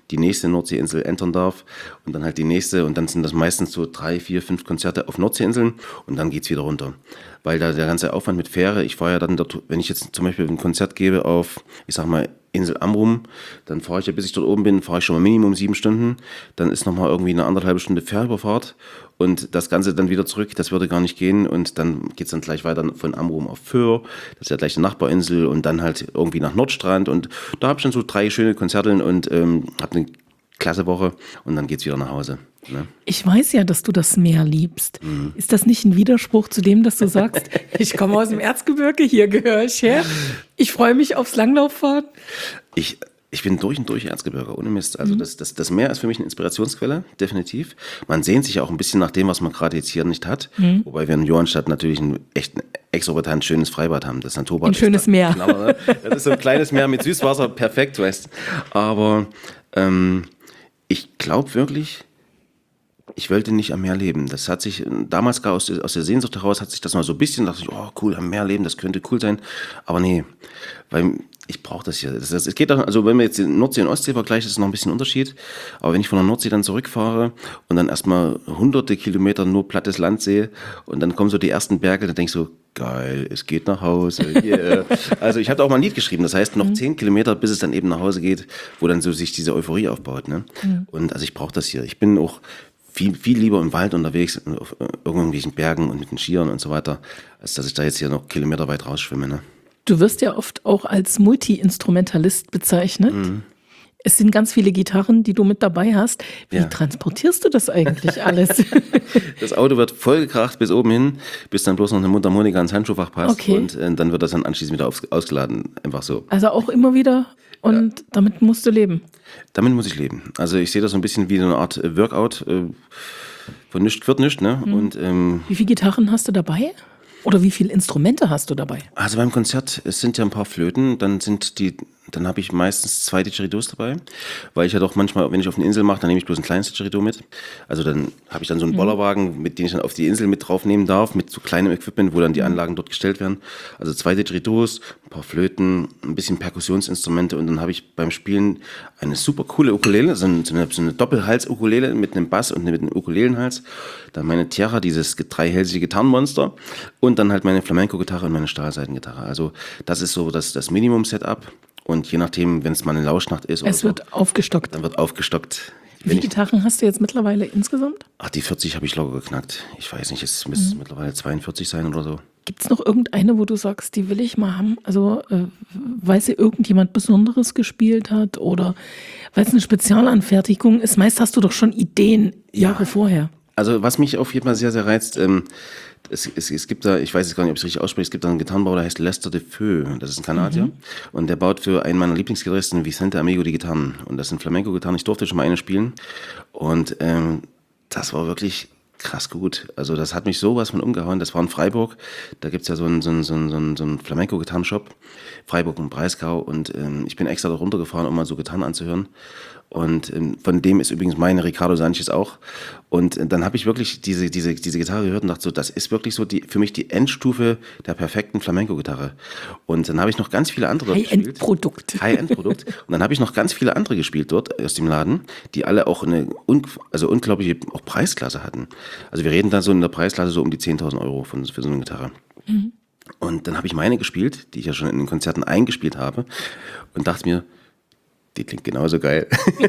Nordseeinsel entern darf und dann halt die nächste und dann sind das meistens so drei, vier, fünf Konzerte auf Nordseeinseln und dann geht's wieder runter. Weil da der ganze Aufwand mit Fähre, ich fahre ja dann dort, wenn ich jetzt zum Beispiel ein Konzert gebe auf, ich sag mal, Insel Amrum, dann fahre ich ja, bis ich dort oben bin, fahre ich schon mal Minimum sieben Stunden, dann ist nochmal irgendwie eine anderthalbe Stunde Fährüberfahrt und das Ganze dann wieder zurück, das würde gar nicht gehen und dann geht's dann gleich weiter von Amrum auf Föhr, das ist ja gleich eine Nachbarinsel und dann halt irgendwie nach Nordstrand und da habe ich dann so drei schöne Konzerte und ähm, habe eine klasse Woche und dann geht's wieder nach Hause. Ne? Ich weiß ja, dass du das Meer liebst. Mhm. Ist das nicht ein Widerspruch zu dem, dass du sagst, ich komme aus dem Erzgebirge, hier gehöre ich her, ich freue mich aufs Langlauffahren? Ich, ich bin durch und durch Erzgebirge, ohne Mist. Also mhm. das, das, das Meer ist für mich eine Inspirationsquelle, definitiv. Man sehnt sich auch ein bisschen nach dem, was man gerade jetzt hier nicht hat. Mhm. Wobei wir in Johannstadt natürlich ein echt ein exorbitant schönes Freibad haben. Das Naturbad ein schönes da, Meer. Knabber, ne? Das ist so ein kleines Meer mit Süßwasser, perfekt, weißt. Aber ähm, ich glaube wirklich, ich wollte nicht am Meer leben. Das hat sich damals gar aus der, aus der Sehnsucht heraus hat sich das mal so ein bisschen, dachte ich, oh cool, am Meer leben, das könnte cool sein. Aber nee, weil ich brauche das hier. Das, das, es geht auch, also wenn wir jetzt die Nordsee und Ostsee vergleichen, ist es noch ein bisschen ein Unterschied. Aber wenn ich von der Nordsee dann zurückfahre und dann erstmal hunderte Kilometer nur plattes Land sehe und dann kommen so die ersten Berge, dann denke ich so, geil, es geht nach Hause. Yeah. Also ich habe auch mal ein Lied geschrieben, das heißt noch mhm. zehn Kilometer, bis es dann eben nach Hause geht, wo dann so sich diese Euphorie aufbaut. Ne? Mhm. Und also ich brauche das hier. Ich bin auch viel, viel lieber im Wald unterwegs, auf irgendwelchen Bergen und mit den Skiern und so weiter, als dass ich da jetzt hier noch Kilometer weit rausschwimme. Ne? Du wirst ja oft auch als Multi-Instrumentalist bezeichnet. Mhm. Es sind ganz viele Gitarren, die du mit dabei hast. Wie ja. transportierst du das eigentlich alles? Das Auto wird vollgekracht bis oben hin, bis dann bloß noch eine Mundharmonika ins Handschuhfach passt. Okay. Und äh, dann wird das dann anschließend wieder auf, ausgeladen. Einfach so. Also auch immer wieder und ja. damit musst du leben? Damit muss ich leben. Also ich sehe das so ein bisschen wie so eine Art Workout. Äh, von nichts wird nichts. Ne? Mhm. Und, ähm, wie viele Gitarren hast du dabei? Oder wie viele Instrumente hast du dabei? Also beim Konzert, es sind ja ein paar Flöten, dann sind die, dann habe ich meistens zwei Didgeridoos dabei, weil ich ja doch manchmal, wenn ich auf eine Insel mache, dann nehme ich bloß ein kleines Didgeridoo mit. Also dann habe ich dann so einen Bollerwagen, mit dem ich dann auf die Insel mit draufnehmen darf, mit so kleinem Equipment, wo dann die Anlagen dort gestellt werden. Also zwei Didgeridoos, ein paar Flöten, ein bisschen Perkussionsinstrumente und dann habe ich beim Spielen eine super coole Ukulele, so eine, so eine Doppelhals-Ukulele mit einem Bass und mit einem Ukulelenhals. Dann meine Tiara, dieses dreihälsige Gitarrenmonster und dann halt meine Flamenco-Gitarre und meine Stahlseitengitarre. Also das ist so das, das Minimum-Setup. Und je nachdem, wenn es mal eine Lauschnacht ist, es oder wird so, aufgestockt. Dann wird aufgestockt. Wie viele Gitarren hast du jetzt mittlerweile insgesamt? Ach, die vierzig habe ich locker geknackt. Ich weiß nicht, es müsste mhm. mittlerweile zweiundvierzig sein oder so. Gibt es noch irgendeine, wo du sagst, die will ich mal haben? Also, äh, weil sie irgendjemand Besonderes gespielt hat oder weil es eine Spezialanfertigung ist? Meist hast du doch schon Ideen Jahre ja. vorher. Also, was mich auf jeden Fall sehr, sehr reizt, ähm, Es, es, es gibt da, ich weiß jetzt gar nicht, ob ich es richtig ausspreche, es gibt da einen Gitarrenbauer, der heißt Lester Defeu, das ist ein Kanadier. Mhm. Und der baut für einen meiner Lieblingsgitarristen, Vicente Amigo, die Gitarren. Und das sind Flamenco-Gitarren, ich durfte schon mal eine spielen. Und ähm, das war wirklich krass gut. Also das hat mich sowas von umgehauen. Das war in Freiburg, da gibt es ja so einen, so einen, so einen, so einen Flamenco-Gitarrenshop, Freiburg und Breisgau. Und ähm, ich bin extra da runtergefahren, um mal so Gitarren anzuhören. Und ähm, von dem ist übrigens meine Ricardo Sanchez auch. Und äh, dann habe ich wirklich diese, diese, diese Gitarre gehört und dachte so, das ist wirklich so die, für mich die Endstufe der perfekten Flamenco-Gitarre. Und dann habe ich noch ganz viele andere dort gespielt. High-End-Produkt. High-End-Produkt. Und dann habe ich noch ganz viele andere gespielt dort aus dem Laden, die alle auch eine un, also unglaubliche auch Preisklasse hatten. Also wir reden da so in der Preisklasse so um die zehntausend Euro von, für so eine Gitarre. Mhm. Und dann habe ich meine gespielt, die ich ja schon in den Konzerten eingespielt habe und dachte mir, die klingt genauso geil.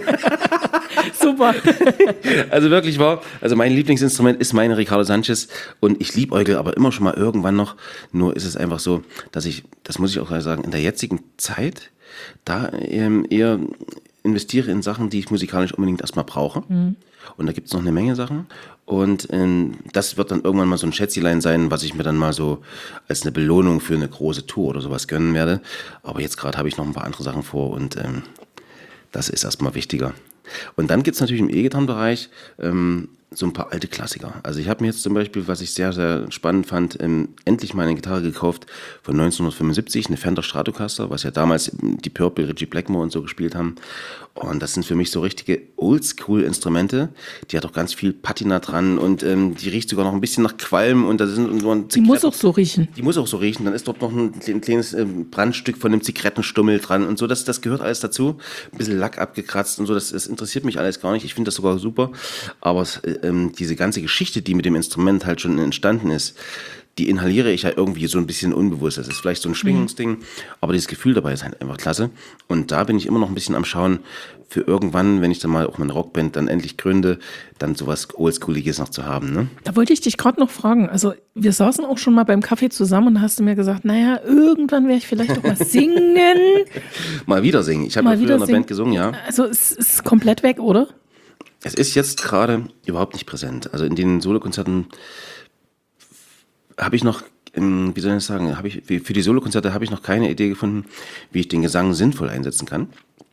Super. Also wirklich wahr. Also mein Lieblingsinstrument ist meine Ricardo Sanchez und ich liebäugle aber immer schon mal irgendwann noch. Nur ist es einfach so, dass ich, das muss ich auch sagen, in der jetzigen Zeit da ähm, eher investiere in Sachen, die ich musikalisch unbedingt erstmal brauche. Mhm. Und da gibt es noch eine Menge Sachen. Und ähm, das wird dann irgendwann mal so ein Schätzelein sein, was ich mir dann mal so als eine Belohnung für eine große Tour oder sowas gönnen werde. Aber jetzt gerade habe ich noch ein paar andere Sachen vor und ähm, das ist erstmal wichtiger. Und dann gibt es natürlich im E-Gitarrenbereich ähm, so ein paar alte Klassiker. Also ich habe mir jetzt zum Beispiel, was ich sehr, sehr spannend fand, ähm, endlich mal eine Gitarre gekauft von neunzehnhundertfünfundsiebzig, eine Fender Stratocaster, was ja damals die Purple, Richie Blackmore und so gespielt haben. Und das sind für mich so richtige Oldschool-Instrumente. Die hat auch ganz viel Patina dran und ähm, die riecht sogar noch ein bisschen nach Qualm. Und da sind so ein Die muss auch so riechen. Die muss auch so riechen. Dann ist dort noch ein, ein kleines ähm, Brandstück von einem Zigarettenstummel dran und so. Das, das gehört alles dazu. Ein bisschen Lack abgekratzt und so. Das, das interessiert mich alles gar nicht. Ich finde das sogar super. Aber es, ähm, diese ganze Geschichte, die mit dem Instrument halt schon entstanden ist, die inhaliere ich ja irgendwie so ein bisschen unbewusst. Das ist vielleicht so ein Schwingungsding, mhm. aber dieses Gefühl dabei ist halt einfach klasse. Und da bin ich immer noch ein bisschen am Schauen für irgendwann, wenn ich dann mal auch meine Rockband dann endlich gründe, dann sowas Oldschooliges noch zu haben. Ne? Da wollte ich dich gerade noch fragen. Also wir saßen auch schon mal beim Kaffee zusammen und da hast du mir gesagt, naja, irgendwann werde ich vielleicht auch mal singen. Mal wieder singen. Ich habe ja früher in der Band gesungen, ja. Also es ist komplett weg, oder? Es ist jetzt gerade überhaupt nicht präsent. Also in den Solokonzerten habe ich noch, wie soll ich sagen, habe ich, für die Solokonzerte habe ich noch keine Idee gefunden, wie ich den Gesang sinnvoll einsetzen kann.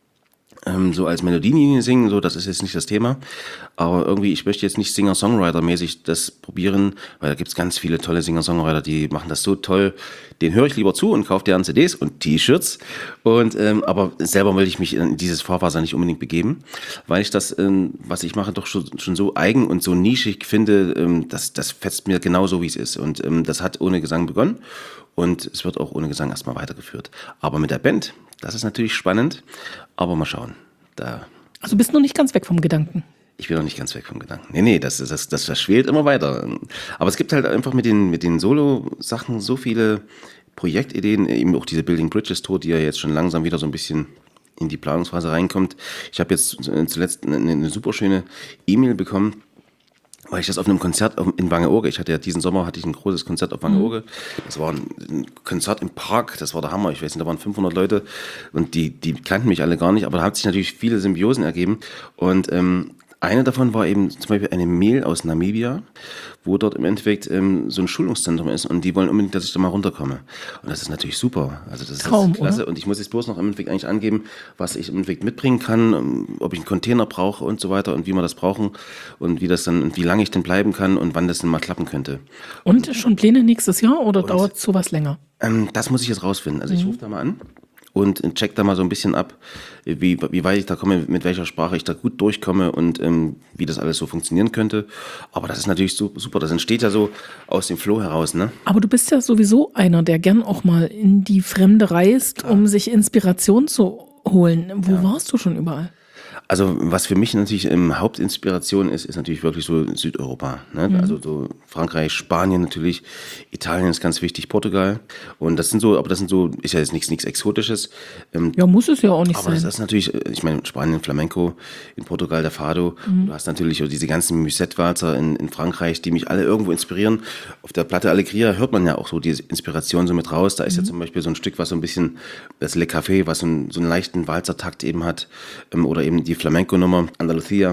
Ähm, so als Melodienlinie singen, so, das ist jetzt nicht das Thema. Aber irgendwie, ich möchte jetzt nicht Singer-Songwriter-mäßig das probieren, weil da gibt's ganz viele tolle Singer-Songwriter, die machen das so toll. Den höre ich lieber zu und kaufe deren C Ds und T-Shirts. Und, ähm, aber selber will ich mich in dieses Fahrwasser nicht unbedingt begeben, weil ich das, ähm, was ich mache, doch schon, schon so eigen und so nischig finde, ähm, das, das fetzt mir genauso, wie es ist. Und ähm, das hat ohne Gesang begonnen. Und es wird auch ohne Gesang erstmal weitergeführt. Aber mit der Band, das ist natürlich spannend. Aber mal schauen. Da also bist du noch nicht ganz weg vom Gedanken? Ich bin noch nicht ganz weg vom Gedanken. Nee, nee, das, das, das, das schwelt immer weiter. Aber es gibt halt einfach mit den, mit den Solo-Sachen so viele Projektideen, eben auch diese Building Bridges Tour, die ja jetzt schon langsam wieder so ein bisschen in die Planungsphase reinkommt. Ich habe jetzt zuletzt eine, eine super schöne E-Mail bekommen, weil ich das auf einem Konzert in Wangerooge, ich hatte ja diesen Sommer hatte ich ein großes Konzert auf Wangerooge. Das war ein Konzert im Park, das war der Hammer. Ich weiß nicht, da waren fünfhundert Leute und die, die kannten mich alle gar nicht, aber da hat sich natürlich viele Symbiosen ergeben. Und ähm, eine davon war eben zum Beispiel eine Mail aus Namibia, wo dort im Endeffekt ähm, so ein Schulungszentrum ist und die wollen unbedingt, dass ich da mal runterkomme. Und das ist natürlich super. Also das Traum, ist klasse. oder? Und ich muss jetzt bloß noch im Endeffekt eigentlich angeben, was ich im Endeffekt mitbringen kann, ob ich einen Container brauche und so weiter und wie wir das brauchen und wie das dann und wie lange ich denn bleiben kann und wann das denn mal klappen könnte. Und schon Pläne nächstes Jahr oder dauert sowas länger? Ähm, das muss ich jetzt rausfinden. Also ich rufe da mal an und check da mal so ein bisschen ab, wie, wie weit ich da komme, mit welcher Sprache ich da gut durchkomme und ähm, wie das alles so funktionieren könnte. Aber das ist natürlich so, super, das entsteht ja so aus dem Flow heraus, ne? Aber du bist ja sowieso einer, der gern auch mal in die Fremde reist, um sich Inspiration zu holen. Wo ja. warst du schon überall? Also was für mich natürlich ähm, Hauptinspiration ist, ist natürlich wirklich so Südeuropa. Ne? Mhm. Also so Frankreich, Spanien natürlich, Italien ist ganz wichtig, Portugal. Und das sind so, aber das sind so, ist ja jetzt nichts, nichts Exotisches. Ähm, ja, muss es ja auch nicht aber sein. Aber das ist natürlich, ich meine, Spanien Flamenco, in Portugal der Fado. Mhm. Du hast natürlich auch diese ganzen Musette-Walzer in, in Frankreich, die mich alle irgendwo inspirieren. Auf der Platte Alegria hört man ja auch so diese Inspiration so mit raus. Da ist mhm. ja zum Beispiel so ein Stück, was so ein bisschen, das Le Café, was so einen, so einen leichten Walzertakt eben hat. Ähm, oder eben die Flamenco-Nummer, Andalucía.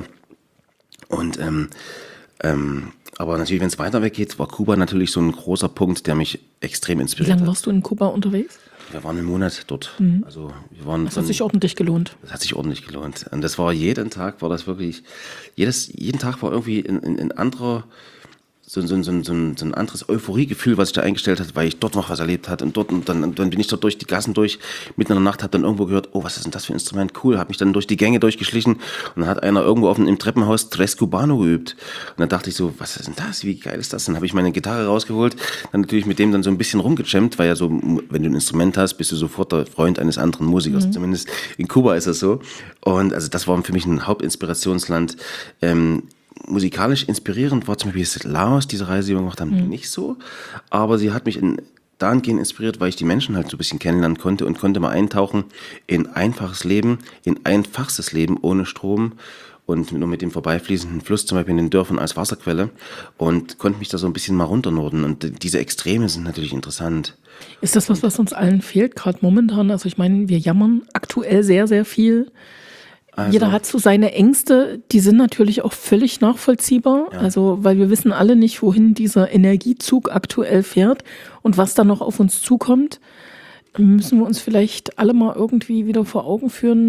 Und ähm, ähm, aber natürlich, wenn es weiter weg geht, war Kuba natürlich so ein großer Punkt, der mich extrem inspiriert hat. Wie lange warst du in Kuba unterwegs? Wir waren einen Monat dort. Mhm. Also wir waren das hat sich ordentlich gelohnt. Das hat sich ordentlich gelohnt. Und das war jeden Tag, war das wirklich, jedes, jeden Tag war irgendwie ein, ein, ein anderer, so, so, so, so, ein, so ein anderes Euphoriegefühl, was sich da eingestellt hat, weil ich dort noch was erlebt hatte und dort und dann, dann bin ich dort durch die Gassen durch, mitten in der Nacht, habe dann irgendwo gehört, oh, was ist denn das für ein Instrument, cool, habe mich dann durch die Gänge durchgeschlichen und dann hat einer irgendwo auf dem, im Treppenhaus Tres Cubano geübt und dann dachte ich so, was ist denn das, wie geil ist das, dann habe ich meine Gitarre rausgeholt, dann natürlich mit dem dann so ein bisschen rumgejammt, weil ja so, wenn du ein Instrument hast, bist du sofort der Freund eines anderen Musikers, mhm. zumindest in Kuba ist das so und also das war für mich ein Hauptinspirationsland. ähm, Musikalisch inspirierend war zum Beispiel Laos, diese Reise, die wir gemacht haben, mhm. nicht so. Aber sie hat mich in, dahingehend inspiriert, weil ich die Menschen halt so ein bisschen kennenlernen konnte und konnte mal eintauchen in einfaches Leben, in einfachstes Leben ohne Strom und nur mit dem vorbeifließenden Fluss, zum Beispiel in den Dörfern als Wasserquelle und konnte mich da so ein bisschen mal runternorden. Und diese Extreme sind natürlich interessant. Ist das was, was uns allen fehlt, gerade momentan? Also ich meine, wir jammern aktuell sehr, sehr viel. Also, jeder hat so seine Ängste, die sind natürlich auch völlig nachvollziehbar, ja. Also weil wir wissen alle nicht, wohin dieser Energiezug aktuell fährt und was da noch auf uns zukommt, müssen wir uns vielleicht alle mal irgendwie wieder vor Augen führen,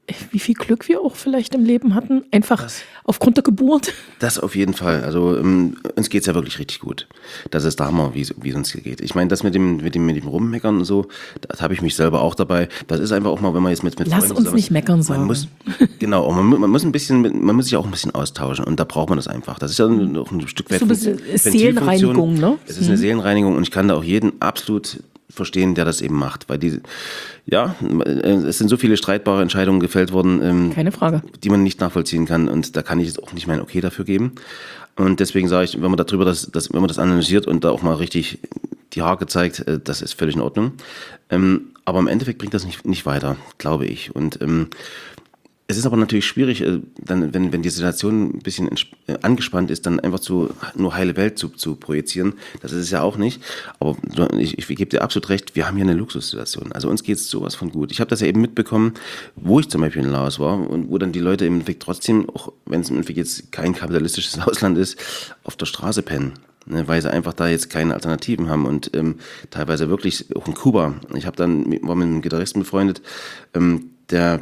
wie viel Glück wir auch vielleicht im Leben hatten, einfach das, aufgrund der Geburt. Das auf jeden Fall. Also ähm, uns geht's ja wirklich richtig gut. Das ist der Hammer, wie es uns hier geht. Ich meine, das mit dem, mit dem, mit dem Rummeckern und so, da habe ich mich selber auch dabei. Das ist einfach auch mal, wenn man jetzt mit, mit Lass Freunden uns zusammen nicht meckern sagen. Man muss, genau, man, man muss ein bisschen, man muss sich auch ein bisschen austauschen und da braucht man das einfach. Das ist ja noch ein Stück weit so ein bisschen Seelenreinigung, ne? Es ist eine Seelenreinigung und ich kann da auch jeden absolut verstehen, der das eben macht, weil die, ja, es sind so viele streitbare Entscheidungen gefällt worden, ähm, keine Frage, die man nicht nachvollziehen kann und da kann ich jetzt auch nicht mein Okay dafür geben und deswegen sage ich, wenn man darüber das, das wenn man das analysiert und da auch mal richtig die Haare zeigt, äh, das ist völlig in Ordnung, ähm, aber im Endeffekt bringt das nicht, nicht weiter, glaube ich und ähm, es ist aber natürlich schwierig, dann, wenn, wenn die Situation ein bisschen angespannt ist, dann einfach zu, nur heile Welt zu, zu projizieren. Das ist es ja auch nicht. Aber ich, ich gebe dir absolut recht, wir haben hier eine Luxussituation. Also uns geht es sowas von gut. Ich habe das ja eben mitbekommen, wo ich zum Beispiel in Laos war und wo dann die Leute im Endeffekt trotzdem, auch wenn es im Endeffekt jetzt kein kapitalistisches Ausland ist, auf der Straße pennen. Ne, weil sie einfach da jetzt keine Alternativen haben und ähm, teilweise wirklich, auch in Kuba. Ich habe dann, war mit einem Gitarristen befreundet, ähm, der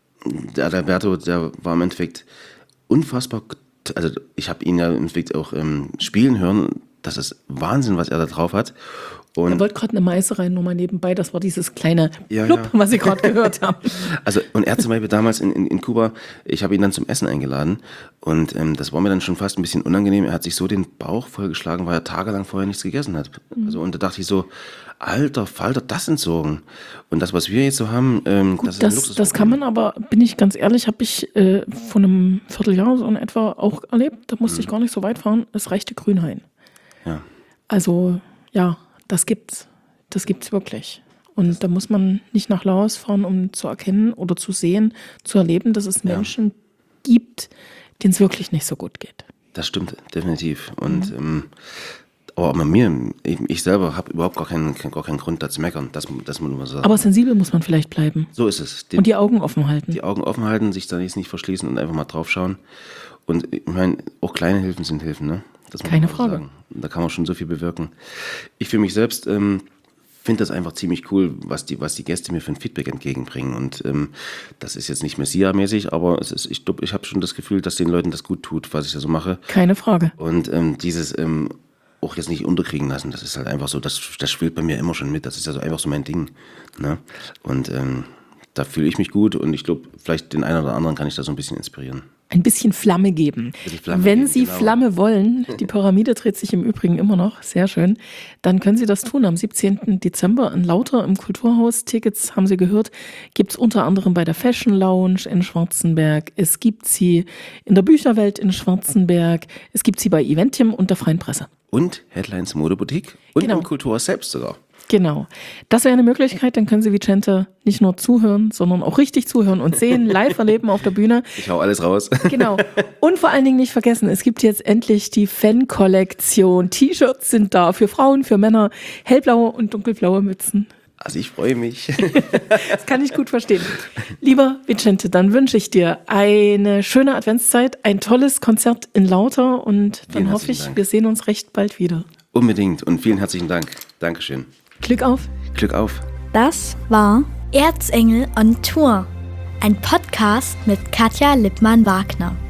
Der, der Berto, der war im Endeffekt unfassbar, also ich habe ihn ja im Endeffekt auch ähm, spielen hören, das ist Wahnsinn, was er da drauf hat. Und er wollte gerade eine Meise rein, nur mal nebenbei, das war dieses kleine ja, Plupp, ja. was Sie gerade gehört haben. Also und er zum Beispiel damals in, in, in Kuba, ich habe ihn dann zum Essen eingeladen und ähm, das war mir dann schon fast ein bisschen unangenehm, er hat sich so den Bauch vollgeschlagen, weil er tagelang vorher nichts gegessen hat. Mhm. Also und da dachte ich so, alter Falter, das entsorgen. Und das, was wir jetzt so haben, ähm, Gut, das ist ein das, Luxusproblem. das kann man aber, bin ich ganz ehrlich, habe ich äh, vor einem Vierteljahr so in etwa auch erlebt. Da musste mhm. ich gar nicht so weit fahren. Es reichte Grünhain. Ja. Also, ja, das gibt's. Das gibt's wirklich. Und das da muss man nicht nach Laos fahren, um zu erkennen oder zu sehen, zu erleben, dass es Menschen ja. gibt, denen es wirklich nicht so gut geht. Das stimmt, definitiv. Und mhm. ähm, aber bei mir, ich, ich selber habe überhaupt gar keinen, gar keinen Grund, da zu meckern. Das, das muss man sagen. Aber sensibel muss man vielleicht bleiben. So ist es. Den, und die Augen offen halten. Die Augen offen halten, sich da jetzt nicht verschließen und einfach mal drauf schauen. Und ich meine, auch kleine Hilfen sind Hilfen, ne? Das muss Keine man Frage. Sagen. Da kann man schon so viel bewirken. Ich für mich selbst ähm, finde das einfach ziemlich cool, was die, was die Gäste mir für ein Feedback entgegenbringen. Und ähm, das ist jetzt nicht Messia-mäßig, aber es ist, ich, ich habe schon das Gefühl, dass den Leuten das gut tut, was ich da so mache. Keine Frage. Und ähm, dieses ähm, auch jetzt nicht unterkriegen lassen, das ist halt einfach so, das, das spielt bei mir immer schon mit, das ist ja so einfach so mein Ding. Ne? Und ähm, da fühle ich mich gut und ich glaube, vielleicht den einen oder anderen kann ich da so ein bisschen inspirieren. Ein bisschen Flamme geben. Bisschen Flamme Wenn geben, Sie genau. Flamme wollen, die Pyramide dreht sich im Übrigen immer noch, sehr schön, dann können Sie das tun am siebzehnten Dezember in Lauter im Kulturhaus. Tickets, haben Sie gehört, gibt es unter anderem bei der Fashion Lounge in Schwarzenberg. Es gibt sie in der Bücherwelt in Schwarzenberg. Es gibt sie bei Eventium und der Freien Presse. Und Headlines Modeboutique und Genau. im Kulturhaus selbst sogar. Genau. Das wäre eine Möglichkeit, dann können Sie Vicente nicht nur zuhören, sondern auch richtig zuhören und sehen, live erleben auf der Bühne. Ich hau alles raus. Genau. Und vor allen Dingen nicht vergessen, es gibt jetzt endlich die Fan-Kollektion. T-Shirts sind da für Frauen, für Männer, hellblaue und dunkelblaue Mützen. Also ich freue mich. Das kann ich gut verstehen. Lieber Vicente, dann wünsche ich dir eine schöne Adventszeit, ein tolles Konzert in Lauter und dann Vielen hoffe ich, herzlichen Dank. wir sehen uns recht bald wieder. Unbedingt und vielen herzlichen Dank. Dankeschön. Glück auf! Glück auf. Das war Erzengel on Tour, ein Podcast mit Katja Lippmann-Wagner.